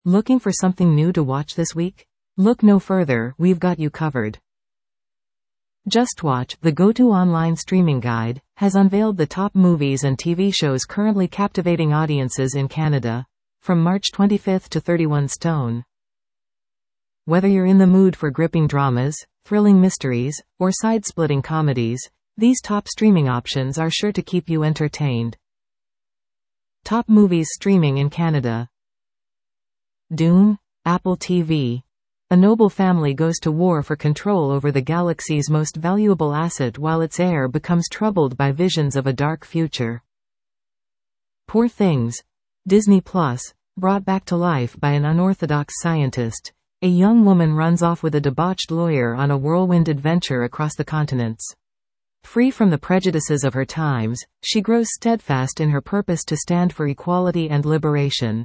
Looking for something new to watch this week? Look no further, we've got you covered. JustWatch, the go-to online streaming guide, has unveiled the top movies and TV shows currently captivating audiences in Canada. From March 25 to 31 Stone. Whether you're in the mood for gripping dramas, thrilling mysteries, or side-splitting comedies, these top streaming options are sure to keep you entertained. Top movies streaming in Canada. Dune, Apple TV. A noble family goes to war for control over the galaxy's most valuable asset while its heir becomes troubled by visions of a dark future. Poor Things. Disney+, brought back to life by an unorthodox scientist, a young woman runs off with a debauched lawyer on a whirlwind adventure across the continents. Free from the prejudices of her times, she grows steadfast in her purpose to stand for equality and liberation.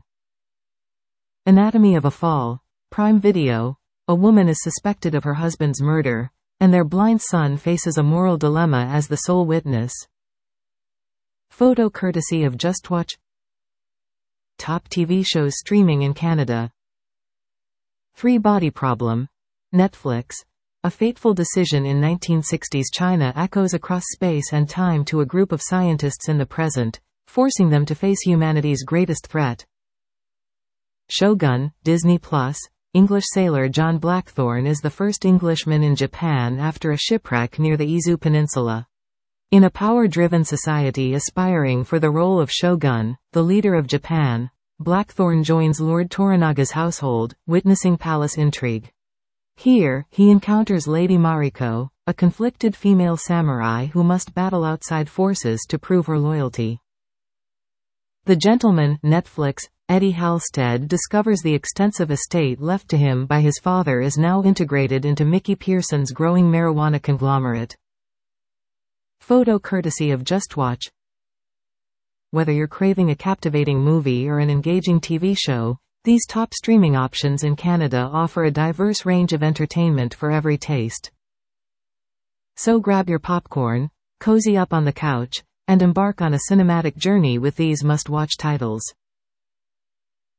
Anatomy of a Fall. Prime Video. A woman is suspected of her husband's murder, and their blind son faces a moral dilemma as the sole witness. Photo courtesy of JustWatch. Top TV shows streaming in Canada. Three Body Problem. Netflix. A fateful decision in 1960s China echoes across space and time to a group of scientists in the present, forcing them to face humanity's greatest threat. Shogun, Disney+. English sailor John Blackthorne is the first Englishman in Japan after a shipwreck near the Izu Peninsula. In a power-driven society aspiring for the role of shogun, the leader of Japan, Blackthorne joins Lord Toranaga's household, witnessing palace intrigue. Here, he encounters Lady Mariko, a conflicted female samurai who must battle outside forces to prove her loyalty. The Gentleman, Netflix. Eddie Halstead discovers the extensive estate left to him by his father is now integrated into Mickey Pearson's growing marijuana conglomerate. Photo courtesy of JustWatch. Whether you're craving a captivating movie or an engaging TV show, these top streaming options in Canada offer a diverse range of entertainment for every taste. So grab your popcorn, cozy up on the couch, and embark on a cinematic journey with these must-watch titles.